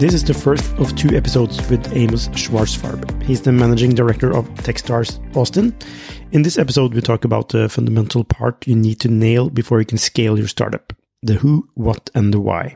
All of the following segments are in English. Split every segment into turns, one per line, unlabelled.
This is the first of 2 episodes with Amos Schwarzfarb. He's the managing director of Techstars Austin. In this episode, we talk about the fundamental part you need to nail before you can scale your startup: the who, what, and the why.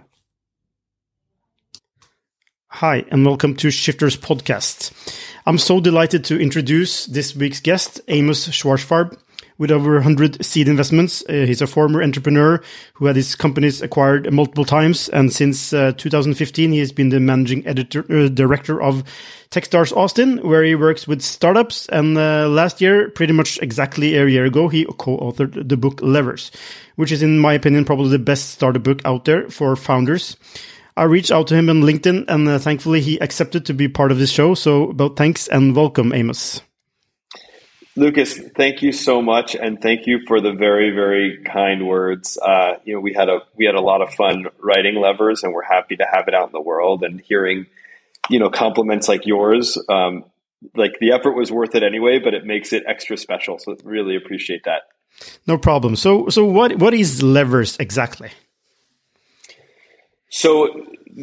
Hi, and welcome to Shifters Podcast. I'm so delighted to introduce this week's guest, Amos Schwarzfarb. With over 100 seed investments, he's a former entrepreneur who had his companies acquired multiple times, and since 2015, he has been the managing director of Techstars Austin, where he works with startups. And last year, pretty much exactly a year ago, he co-authored the book Levers, which is, in my opinion, probably the best startup book out there for founders. I reached out to him on LinkedIn, and thankfully he accepted to be part of this show. So, both thanks and welcome, Amos.
Lucas, thank you so much, and thank you for the very, very kind words. We had a lot of fun writing Levers, and we're happy to have it out in the world. And hearing, compliments like yours, like the effort was worth it anyway, but it makes it extra special. So really appreciate that.
No problem. So what is Levers exactly?
So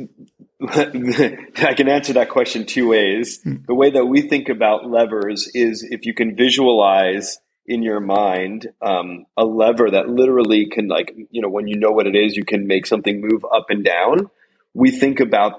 I can answer that question 2 ways. The way that we think about levers is if you can visualize in your mind a lever that literally can, when you know what it is, you can make something move up and down. We think about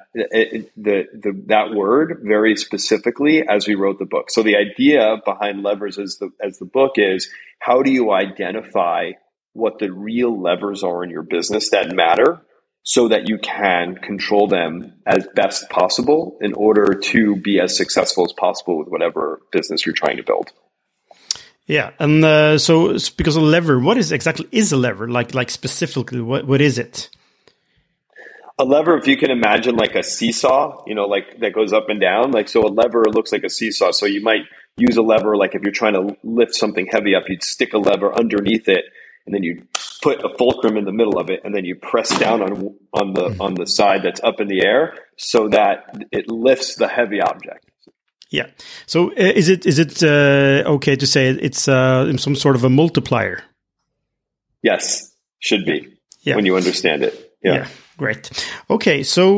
that word very specifically as we wrote the book. So the idea behind Levers as the book is, how do you identify what the real levers are in your business that matter, so that you can control them as best possible in order to be as successful as possible with whatever business you're trying to build.
Yeah, and so because a lever, what exactly is a lever? Like specifically, what is it?
A lever, if you can imagine like a seesaw, like that goes up and down. So a lever looks like a seesaw. So you might use a lever, like if you're trying to lift something heavy up, you'd stick a lever underneath it, and then you put a fulcrum in the middle of it, and then you press down on the side that's up in the air so that it lifts the heavy object.
Yeah. So is it okay to say it's some sort of a multiplier?
Yes, should be. Yeah. When you understand it. Yeah.
Great. Okay, so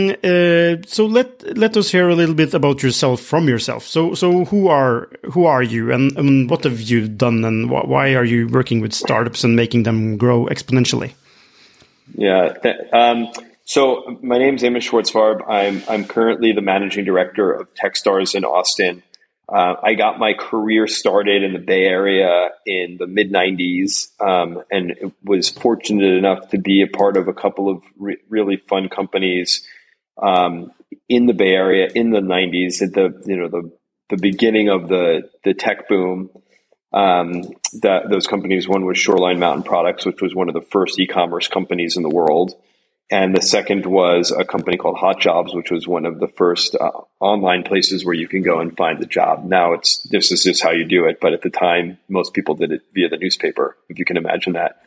let us hear a little bit about yourself from yourself. So who are you, and what have you done, and why are you working with startups and making them grow exponentially?
Yeah. So my name's Amos Schwarzfarb. I'm currently the managing director of Techstars in Austin. I got my career started in the Bay Area in the mid-90s, and was fortunate enough to be a part of a couple of really fun companies in the Bay Area in the 90s at the beginning of the tech boom. Those companies, one was Shoreline Mountain Products, which was one of the first e-commerce companies in the world. And the second was a company called Hot Jobs, which was one of the first online places where you can go and find the job. Now this is just how you do it. But at the time, most people did it via the newspaper, if you can imagine that.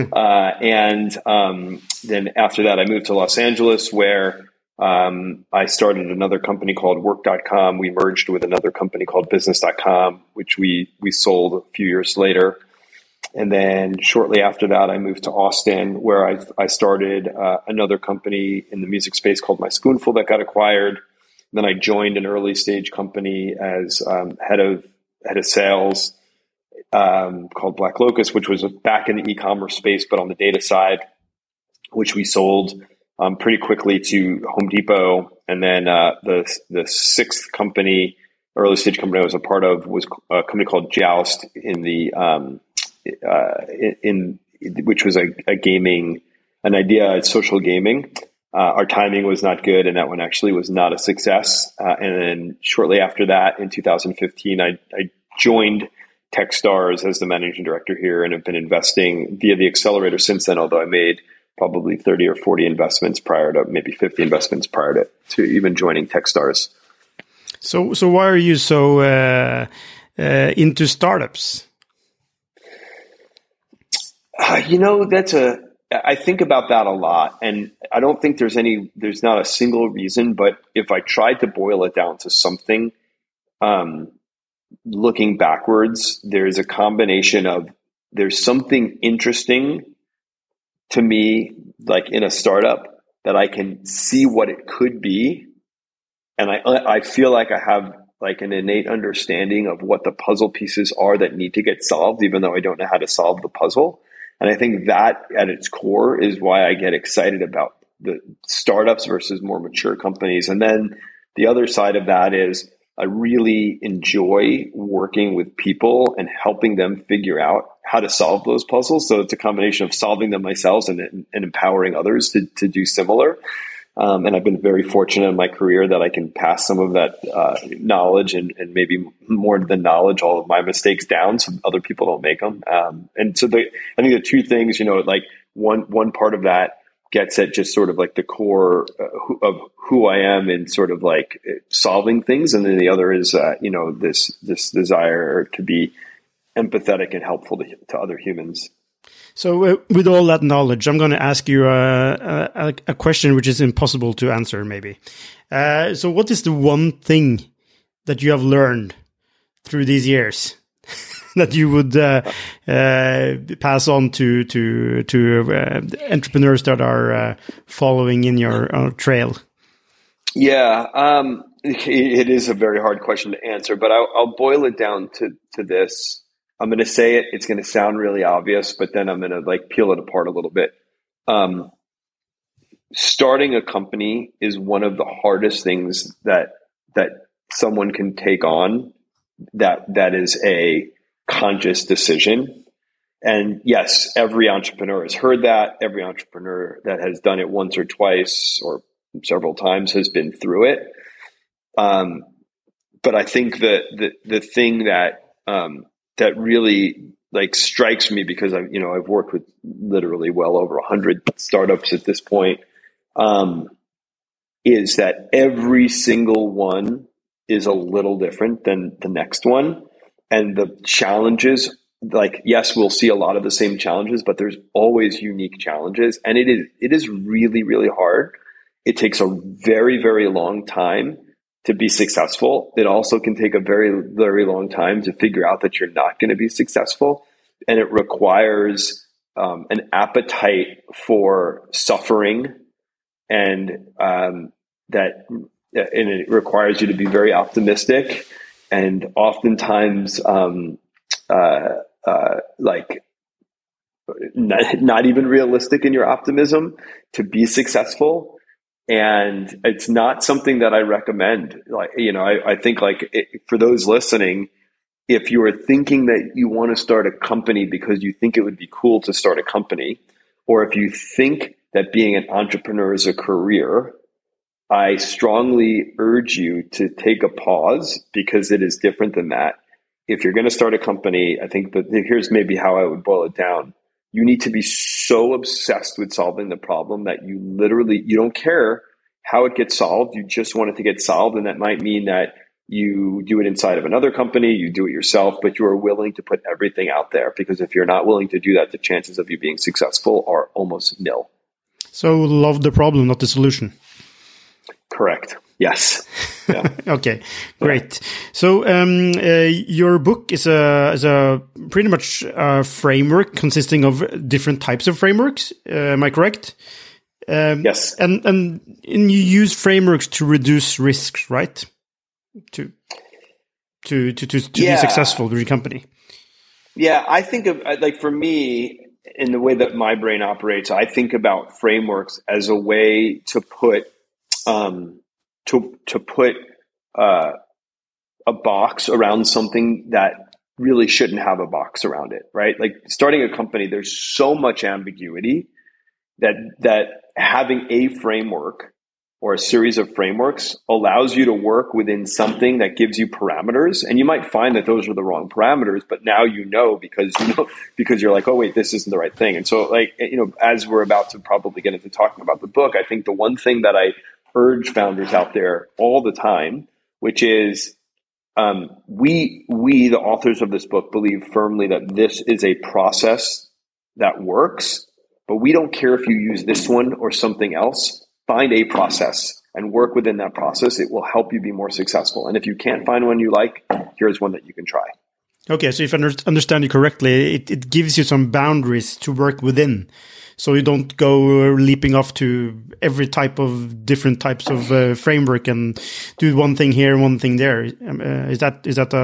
Then after that, I moved to Los Angeles, where I started another company called Work.com. We merged with another company called Business.com, which we sold a few years later. And then shortly after that, I moved to Austin, where I started another company in the music space called My Spoonful that got acquired. Then I joined an early stage company as head of sales called Black Locust, which was back in the e-commerce space, but on the data side, which we sold pretty quickly to Home Depot. And then the sixth company, early stage company I was a part of, was a company called Joust in the which was an idea, social gaming. Our timing was not good, and that one actually was not a success. And then shortly after that, in 2015, I joined Techstars as the managing director here, and have been investing via the accelerator since then, although I made probably 30 or 40 investments prior to, maybe 50 investments prior to even joining Techstars.
So why are you so into startups?
I think about that a lot, and I don't think there's not a single reason, but if I tried to boil it down to something, looking backwards, there's a combination of, there's something interesting to me, like in a startup, that I can see what it could be. And I feel like I have like an innate understanding of what the puzzle pieces are that need to get solved, even though I don't know how to solve the puzzle. And I think that at its core is why I get excited about the startups versus more mature companies. And then the other side of that is I really enjoy working with people and helping them figure out how to solve those puzzles. So it's a combination of solving them myself and empowering others to do similar. And I've been very fortunate in my career that I can pass some of that knowledge and maybe more than knowledge, all of my mistakes down so other people don't make them. And so I think the two things, like one part of that gets at just sort of like the core of who I am and sort of like solving things. And then the other is, this desire to be empathetic and helpful to other humans.
So with all that knowledge, I'm going to ask you a question which is impossible to answer, maybe. So what is the one thing that you have learned through these years that you would pass on to entrepreneurs that are following in your trail?
Yeah, it is a very hard question to answer, but I'll boil it down to this. I'm going to say it. It's going to sound really obvious, but then I'm going to like peel it apart a little bit. Starting a company is one of the hardest things that someone can take on. That is a conscious decision. And yes, every entrepreneur has heard that. Every entrepreneur that has done it once or twice or several times has been through it. But I think that the thing that really like strikes me, because I've worked with literally well over 100 startups at this point, is that every single one is a little different than the next one. And the challenges, like, yes, we'll see a lot of the same challenges, but there's always unique challenges. And it is really, really hard. It takes a very, very long time to be successful. It also can take a very, very long time to figure out that you're not going to be successful. And it requires an appetite for suffering, and it requires you to be very optimistic, and oftentimes like not even realistic in your optimism to be successful. And it's not something that I recommend. Like, I think for those listening, if you are thinking that you want to start a company because you think it would be cool to start a company, or if you think that being an entrepreneur is a career, I strongly urge you to take a pause, because it is different than that. If you're going to start a company, I think that here's maybe how I would boil it down. You need to be so obsessed with solving the problem that you don't care how it gets solved. You just want it to get solved. And that might mean that you do it inside of another company, you do it yourself, but you are willing to put everything out there, because if you're not willing to do that, the chances of you being successful are almost nil.
So love the problem, not the solution.
Correct. Yes. Yeah.
Okay, great. So your book is a pretty much a framework consisting of different types of frameworks. Am I correct?
Yes.
And you use frameworks to reduce risks, right? To be successful with your company.
Yeah, I think of, like, for me, in the way that my brain operates, I think about frameworks as a way to put a box around something that really shouldn't have a box around it, right? Like, starting a company, there's so much ambiguity that having a framework or a series of frameworks allows you to work within something that gives you parameters. And you might find that those are the wrong parameters, but now because you're like, oh wait, this isn't the right thing. And so, like, as we're about to probably get into talking about the book, I think the one thing that I urge founders out there all the time, which is we, the authors of this book, believe firmly that this is a process that works, but we don't care if you use this one or something else. Find a process and work within that process. It will help you be more successful. And if you can't find one you like, here's one that you can try.
Okay, so if I understand you correctly, it gives you some boundaries to work within. so you don't go leaping off to every type of different types of framework and do one thing here, one thing there. Is that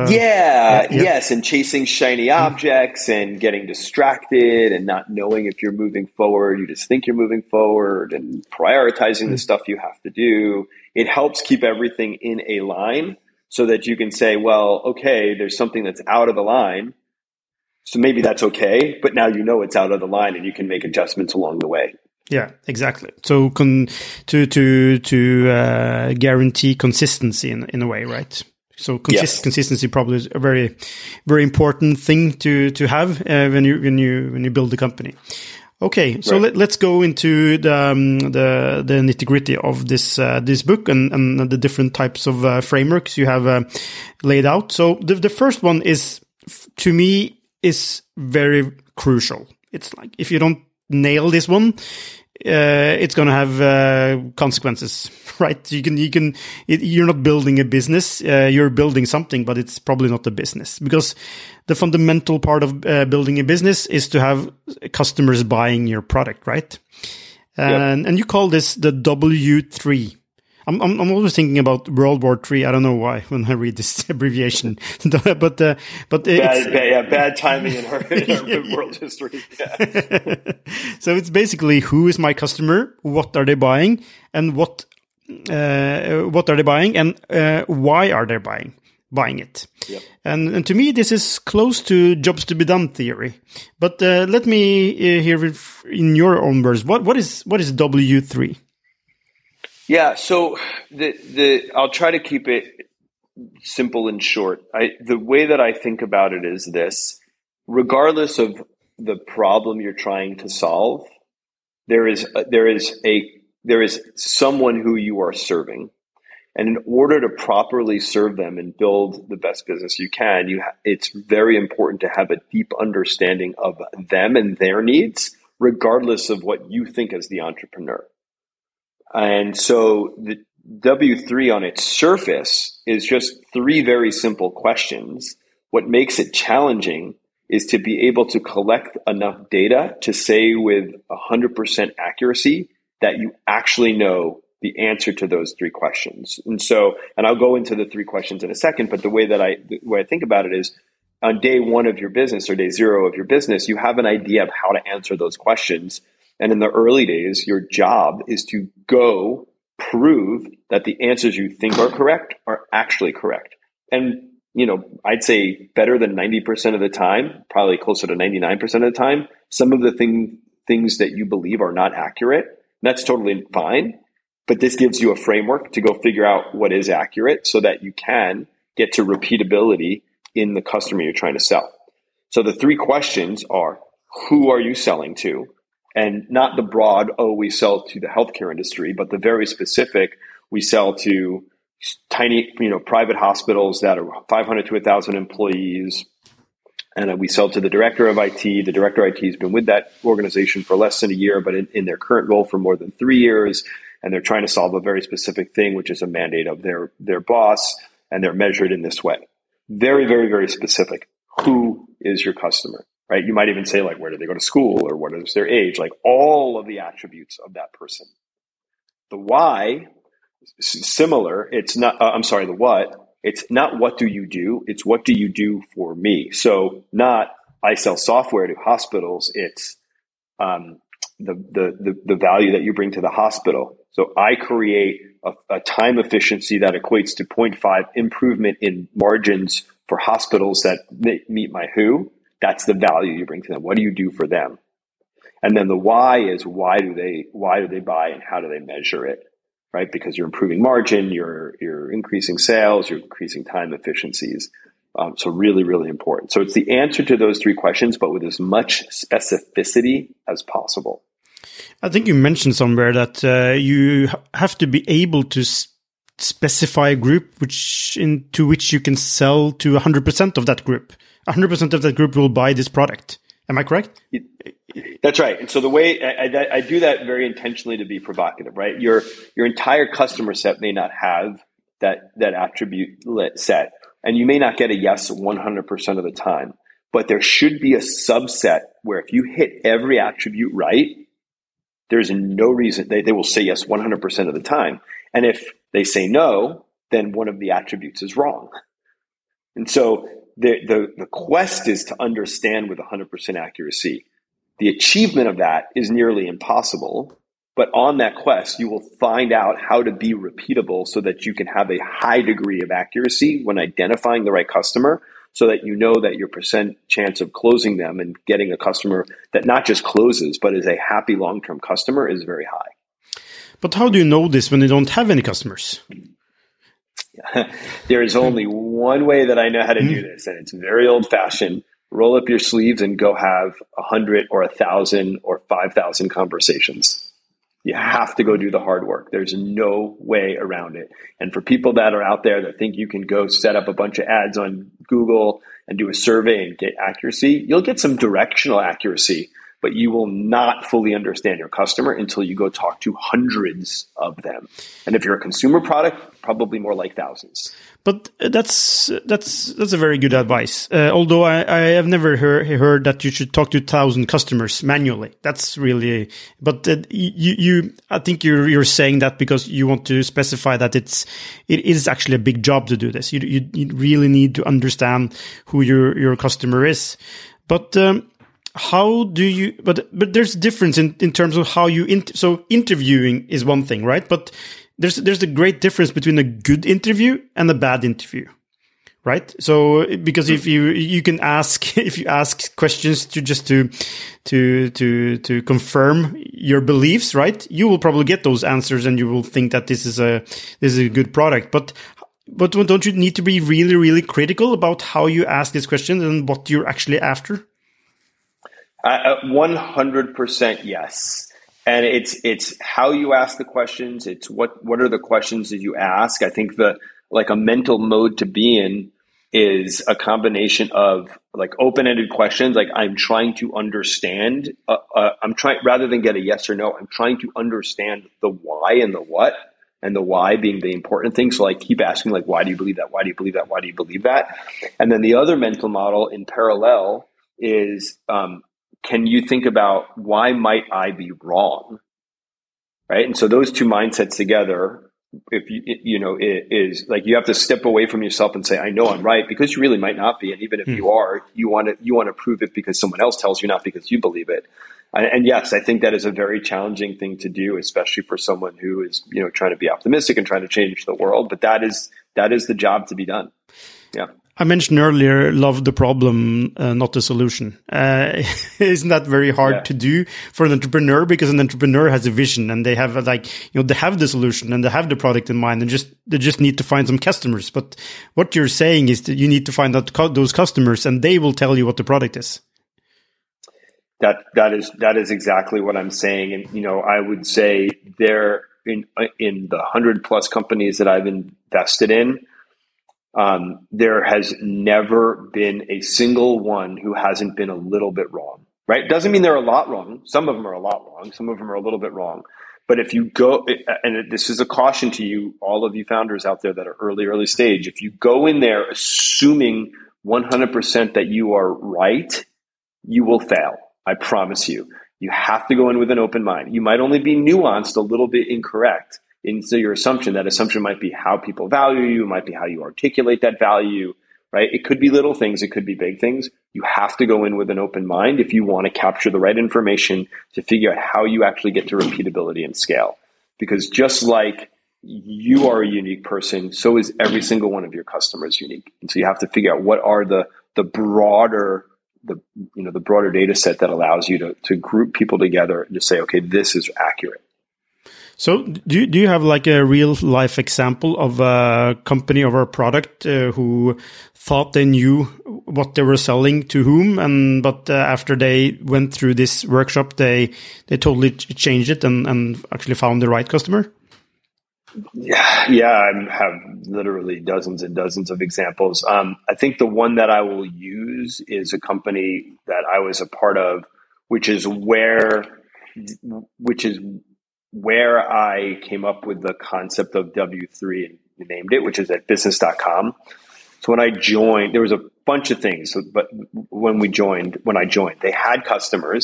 yes, and chasing shiny objects and getting distracted and not knowing if you're moving forward. You just think you're moving forward, and prioritizing the stuff you have to do. It helps keep everything in a line so that you can say, well, okay, there's something that's out of the line. So maybe that's okay, but now you know it's out of the line and you can make adjustments along the way.
Yeah, exactly. So to guarantee consistency in a way, right? So consistency probably is a very, very important thing to have when you build a company. Okay, so let's go into the nitty-gritty of this book and the different types of frameworks you have laid out. So the first one is, to me, is very crucial. It's like, if you don't nail this one, it's going to have consequences, right? You're not building a business, you're building something, but it's probably not a business, because the fundamental part of building a business is to have customers buying your product, right? And you call this the W3. I'm always thinking about World War III. I don't know why when I read this abbreviation, but
bad timing in our world history. Yeah.
So it's basically, who is my customer? What are they buying? And what are they buying? And why are they buying it? Yep. And to me, this is close to jobs to be done theory. But let me hear it in your own words. What is W3?
Yeah, so I'll try to keep it simple and short. The way that I think about it is this: regardless of the problem you're trying to solve, there is someone who you are serving, and in order to properly serve them and build the best business you can, it's very important to have a deep understanding of them and their needs, regardless of what you think as the entrepreneur. And so the W3 on its surface is just three very simple questions. What makes it challenging is to be able to collect enough data to say with 100% accuracy that you actually know the answer to those three questions. And I'll go into the three questions in a second, but the way I think about it is, on day one of your business or day zero of your business, you have an idea of how to answer those questions. And in the early days, your job is to go prove that the answers you think are correct are actually correct. And, I'd say better than 90% of the time, probably closer to 99% of the time, some of the things that you believe are not accurate. That's totally fine. But this gives you a framework to go figure out what is accurate so that you can get to repeatability in the customer you're trying to sell. So the three questions are, who are you selling to? And not the broad, we sell to the healthcare industry, but the very specific, we sell to tiny, private hospitals that are 500 to 1,000 employees. And we sell to the director of IT. The director of IT has been with that organization for less than a year, but in their current role for more than 3 years. And they're trying to solve a very specific thing, which is a mandate of their boss. And they're measured in this way. Very, very, very specific. Who is your customer? Right? You might even say, like, where do they go to school, or what is their age? Like, all of the attributes of that person. The why, similar. It's not. The what. It's not what do you do. It's what do you do for me. So, not I sell software to hospitals. It's the value that you bring to the hospital. So, I create a time efficiency that equates to 0.5 improvement in margins for hospitals that meet my who. That's the value you bring to them. What do you do for them? And then the why is, why do they buy, and how do they measure it? Right? Because you're improving margin, you're increasing sales, you're increasing time efficiencies. So really, really important. So it's the answer to those three questions, but with as much specificity as possible.
I think you mentioned somewhere that you have to be able to specify a group to which you can sell to 100% of that group. 100% of that group will buy this product. Am I correct?
That's right. And so the way I do that very intentionally to be provocative, right? Your entire customer set may not have that attribute set, and you may not get a yes 100% of the time, but there should be a subset where if you hit every attribute right, there's no reason they will say yes 100% of the time. And if they say no, then one of the attributes is wrong. And so the quest is to understand with 100% accuracy. The achievement of that is nearly impossible. But on that quest, you will find out how to be repeatable so that you can have a high degree of accuracy when identifying the right customer, so that you know that your percent chance of closing them and getting a customer that not just closes, but is a happy long-term customer is very high.
But how do you know this when you don't have any customers?
There is only one way that I know how to do this, and it's very old-fashioned. Roll up your sleeves and go have 100 or 1,000 or 5,000 conversations. You have to go do the hard work. There's no way around it. And for people that are out there that think you can go set up a bunch of ads on Google and do a survey and get accuracy, you'll get some directional accuracy, but you will not fully understand your customer until you go talk to hundreds of them. And if you're a consumer product, probably more like thousands.
But that's a very good advice. Although I have never heard that you should talk to 1,000 customers manually. That's really, but I think you're saying that because you want to specify that it is actually a big job to do this. You really need to understand who your customer is. But how do you? But there's a difference in terms of how you so interviewing is one thing, right? But there's a great difference between a good interview and a bad interview, right? So because if you can ask, if you ask questions to confirm your beliefs, right, you will probably get those answers and you will think that this is a good product. But don't you need to be really, really critical about how you ask these questions and what you're actually after?
100% yes. And it's how you ask the questions. It's what are the questions that you ask. I think a mental mode to be in is a combination of like open-ended questions. Like I'm trying to understand, rather than get a yes or no, I'm trying to understand the why and the what, and the why being the important thing. So I keep asking like, why do you believe that? Why do you believe that? Why do you believe that? And then the other mental model in parallel is, can you think about why might I be wrong, right? And so those two mindsets together, if it is like you have to step away from yourself and say, I know I'm right, because you really might not be. And even if you are, you want to prove it because someone else tells you, not because you believe it. And yes, I think that is a very challenging thing to do, especially for someone who is, trying to be optimistic and trying to change the world. But that is the job to be done. Yeah.
I mentioned earlier, love the problem, not the solution. Isn't that very hard to do for an entrepreneur? Because an entrepreneur has a vision and they have they have the solution and they have the product in mind and they just need to find some customers. But what you're saying is that you need to find out those customers and they will tell you what the product is.
That is exactly what I'm saying. And, I would say there in the 100+ companies that I've invested in, there has never been a single one who hasn't been a little bit wrong, right? Doesn't mean they're a lot wrong. Some of them are a lot wrong. Some of them are a little bit wrong. But if you go, and this is a caution to you, all of you founders out there that are early stage, if you go in there assuming 100% that you are right, you will fail. I promise you. You have to go in with an open mind. You might only be nuanced a little bit incorrect into your assumption. That assumption might be how people value you, might be how you articulate that value, right? It could be little things, it could be big things. You have to go in with an open mind if you want to capture the right information to figure out how you actually get to repeatability and scale. Because just like you are a unique person, so is every single one of your customers unique. And so you have to figure out what are the broader data set that allows you to group people together and to say, okay, this is accurate.
So do you have like a real life example of a company or a product who thought they knew what they were selling to whom, but after they went through this workshop, they totally changed it and actually found the right customer?
Yeah, I have literally dozens and dozens of examples. I think the one that I will use is a company that I was a part of, which is where I came up with the concept of W3 and named it, which is at business.com. So when I joined, there was a bunch of things, but when I joined, they had customers,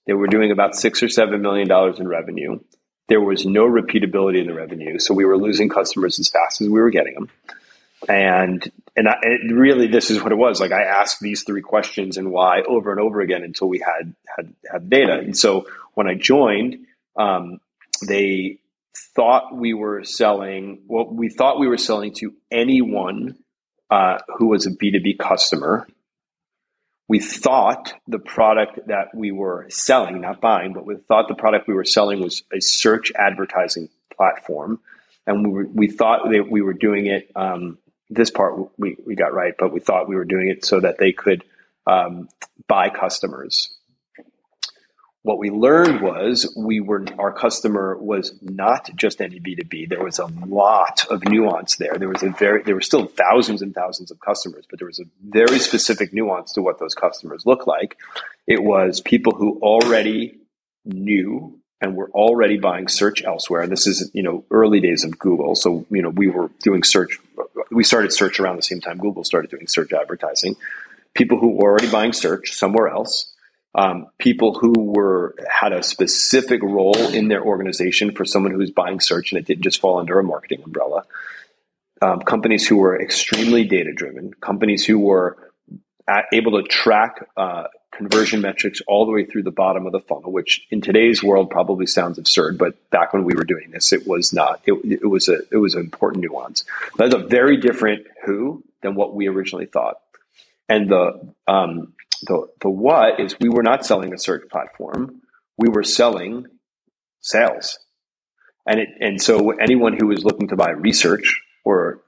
They were doing about $6 or $7 million in revenue. There was no repeatability in the revenue, so we were losing customers as fast as we were getting them. And really, this is what it was. Like, I asked these three questions and why over and over again until we had data. And so when I joined, they thought we were selling. Well, we thought we were selling to anyone who was a B2B customer. We thought the product that we were selling, not buying, but we thought the product we were selling was a search advertising platform. And we thought that we were doing it, this part we got right, but we thought we were doing it so that they could buy customers. What we learned was our customer was not just any B2B. There was a lot of nuance there. There were still thousands and thousands of customers, but there was a very specific nuance to what those customers look like. It was people who already knew and were already buying search elsewhere. And this is, early days of Google. So, we were doing search. We started search around the same time Google started doing search advertising. People who were already buying search somewhere else. People who had a specific role in their organization for someone who was buying search and it didn't just fall under a marketing umbrella. Companies who were extremely data driven, companies who were able to track conversion metrics all the way through the bottom of the funnel, which in today's world probably sounds absurd, but back when we were doing this, it was not. It was an important nuance. That's a very different who than what we originally thought. And the what is we were not selling a search platform. We were selling sales. And so anyone who was looking to buy research or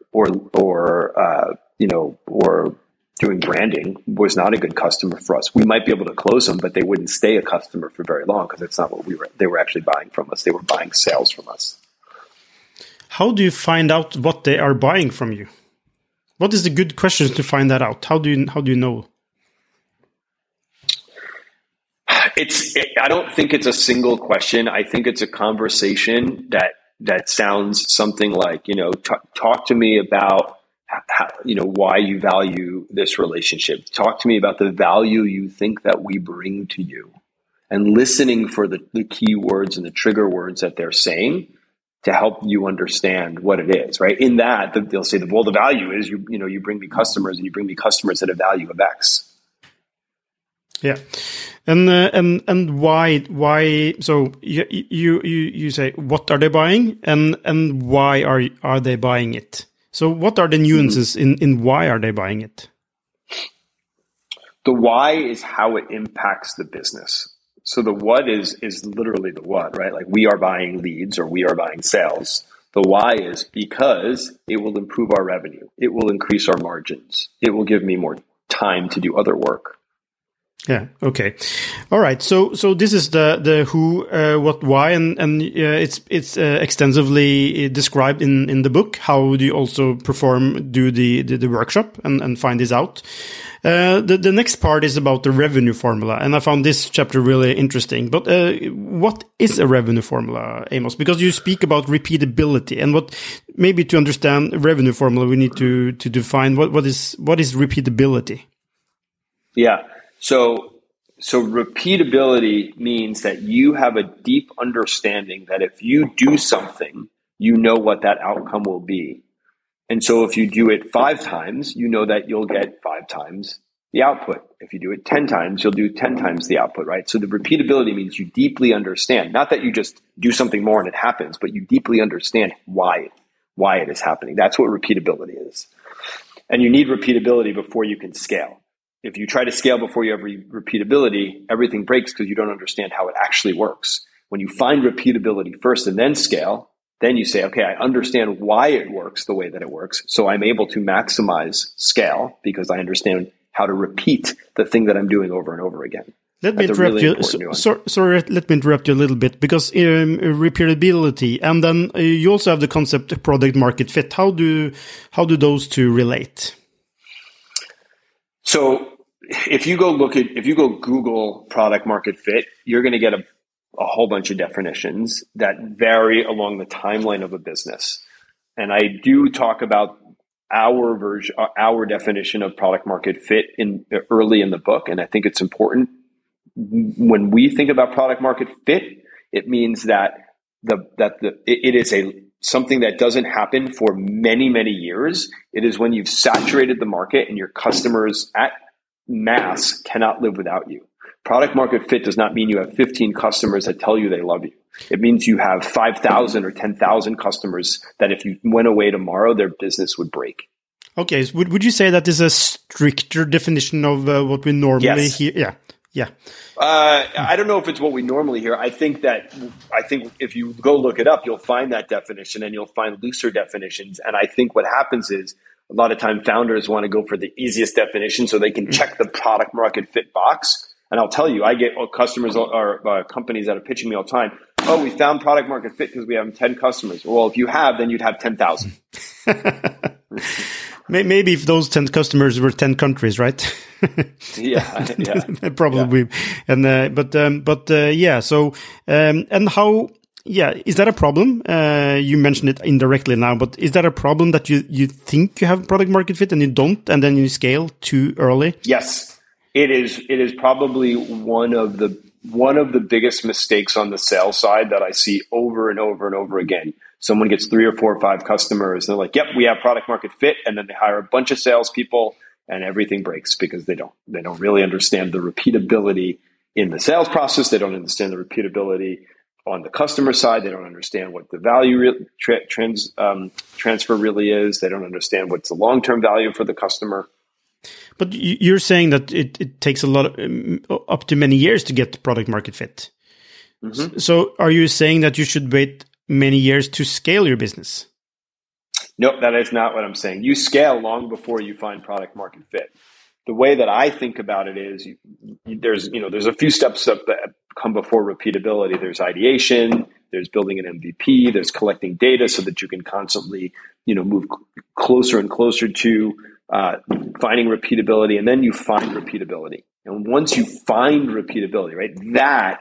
doing branding was not a good customer for us. We might be able to close them, but they wouldn't stay a customer for very long because it's not what they were actually buying from us. They were buying sales from us.
How do you find out what they are buying from you? What is the good questions to find that out? How do you know?
I don't think it's a single question. I think it's a conversation that sounds something like, talk to me about how, why you value this relationship. Talk to me about the value you think that we bring to you, and listening for the key words and the trigger words that they're saying to help you understand what it is, right? In that, they'll say, well, the value is you bring me customers, and you bring me customers at a value of X.
Yeah, and why? So you say, what are they buying, and why are they buying it? So what are the nuances in why are they buying it?
The why is how it impacts the business. So the what is literally the what, right? Like, we are buying leads or we are buying sales. The why is because it will improve our revenue. It will increase our margins. It will give me more time to do other work.
Yeah. Okay. All right. So this is the who, what, why, and it's extensively described in the book. How do you also do the workshop and find this out? The next part is about the revenue formula, and I found this chapter really interesting. But what is a revenue formula, Amos? Because you speak about repeatability, and maybe to understand revenue formula, we need to define what is repeatability.
Yeah. So repeatability means that you have a deep understanding that if you do something, you know what that outcome will be. And so if you do it 5 times, you know that you'll get 5 times the output. If you do it 10 times, you'll do 10 times the output, right? So the repeatability means you deeply understand, not that you just do something more and it happens, but you deeply understand why it is happening. That's what repeatability is. And you need repeatability before you can scale. If you try to scale before you have repeatability, everything breaks because you don't understand how it actually works. When you find repeatability first and then scale, then you say, okay, I understand why it works the way that it works. So I'm able to maximize scale because I understand how to repeat the thing that I'm doing over and over again.
Let me interrupt you. Sorry, let me interrupt you a little bit, because repeatability, and then you also have the concept of product market fit. How do those two relate?
So if you go Google product market fit, you're going to get a whole bunch of definitions that vary along the timeline of a business. And I do talk about our definition of product market fit early in the book. And I think it's important when we think about product market fit, it means that it is something that doesn't happen for many, many years. It is when you've saturated the market and your customers at mass cannot live without you. Product market fit does not mean you have 15 customers that tell you they love you. It means you have 5,000 or 10,000 customers that if you went away tomorrow, their business would break.
Okay. So would you say that is a stricter definition of what we normally hear? Yeah. Yeah.
I don't know if it's what we normally hear. I think if you go look it up, you'll find that definition and you'll find looser definitions. And I think what happens is a lot of time founders want to go for the easiest definition so they can check the product market fit box. And I'll tell you, I get customers or companies that are pitching me all the time. Oh, we found product market fit because we have 10 customers. Well, if you have, then you'd have 10,000.
Maybe if those 10 customers were 10 countries, right?
yeah.
Probably. Yeah. And, yeah. So, and how, yeah, is that a problem? You mentioned it indirectly now, but is that a problem that you think you have product market fit and you don't, and then you scale too early?
Yes. It is probably one of the biggest mistakes on the sales side that I see over and over and over again. Someone gets 3 or 4 or 5 customers. And they're like, yep, we have product market fit. And then they hire a bunch of salespeople and everything breaks because they don't really understand the repeatability in the sales process. They don't understand the repeatability on the customer side. They don't understand what the value transfer really is. They don't understand what's the long-term value for the customer.
But you're saying that it takes a lot up to many years to get product market fit. Mm-hmm. So are you saying that you should wait many years to scale your business?
No, that is not what I'm saying. You scale long before you find product market fit. The way that I think about it is there's a few steps up that come before repeatability. There's ideation, there's building an MVP, there's collecting data so that you can constantly, move closer and closer to finding repeatability, and then you find repeatability. And once you find repeatability, right, that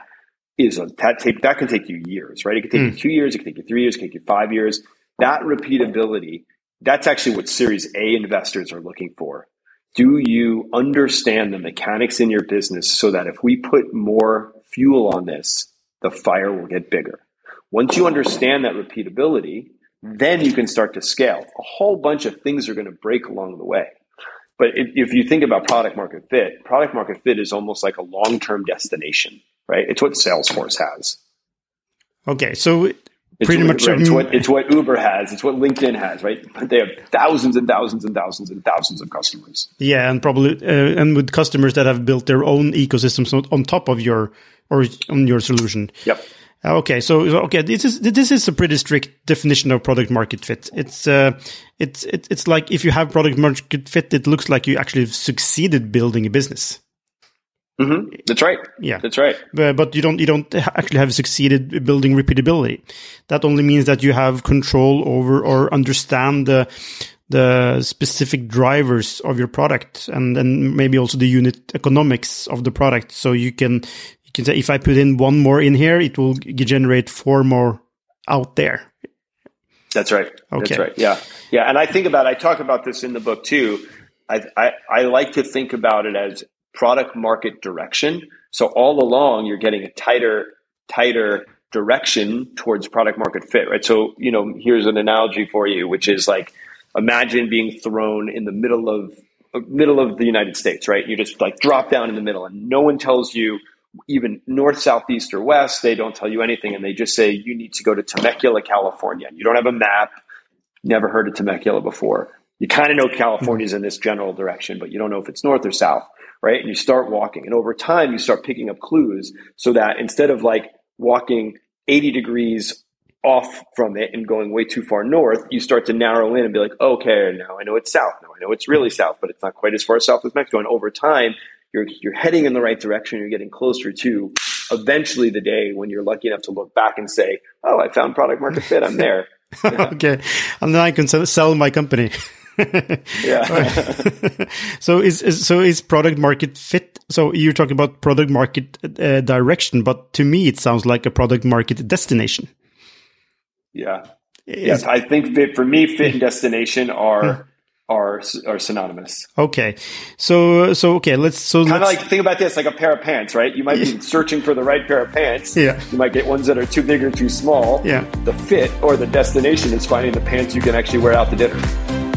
can take you years, right? It can take you 2 years, it can take you 3 years, it can take you 5 years. That repeatability, that's actually what Series A investors are looking for. Do you understand the mechanics in your business so that if we put more fuel on this, the fire will get bigger? Once you understand that repeatability, then you can start to scale. A whole bunch of things are going to break along the way. But if you think about product market fit is almost like a long-term destination, right? It's what Salesforce has.
Okay, so
it's what Uber has. It's what LinkedIn has, right? But they have thousands and thousands and thousands and thousands of customers.
Yeah, and probably and with customers that have built their own ecosystems on top of your solution.
Yep.
Okay, so this is a pretty strict definition of product market fit. It's like if you have product market fit, it looks like you actually succeeded building a business.
Mm-hmm. That's right.
Yeah,
that's right.
But you don't actually have succeeded building repeatability. That only means that you have control over or understand the specific drivers of your product, and then maybe also the unit economics of the product. So you can say, if I put in one more in here, it will generate 4 more out there.
That's right.
Okay.
That's right. Yeah. Yeah. And I talk about this in the book too. I like to think about it as product market direction. So all along you're getting a tighter direction towards product market fit, right? So, here's an analogy for you, which is like, imagine being thrown in the middle of the United States, right? You just like drop down in the middle and no one tells you even north, south, east, or west. They don't tell you anything. And they just say, you need to go to Temecula, California. You don't have a map. Never heard of Temecula before. You kind of know California's in this general direction, but you don't know if it's north or south, right? And you start walking. And over time, you start picking up clues so that instead of like walking 80 degrees off from it and going way too far north, you start to narrow in and be like, okay, now I know it's south. Now I know it's really south, but it's not quite as far south as Mexico. And over time, you're heading in the right direction. You're getting closer to eventually the day when you're lucky enough to look back and say, oh, I found product market fit. I'm there.
Okay. And then I can sell my company.
Yeah.
So is product market fit? So you're talking about product market direction, but to me, it sounds like a product market destination.
Yeah. Yes. I think fit and destination are are synonymous.
Okay. So okay, let's
kind of like, think about this like a pair of pants, right? You might be searching for the right pair of pants.
Yeah.
You might get ones that are too big or too small.
Yeah.
The fit or the destination is finding the pants you can actually wear out to dinner.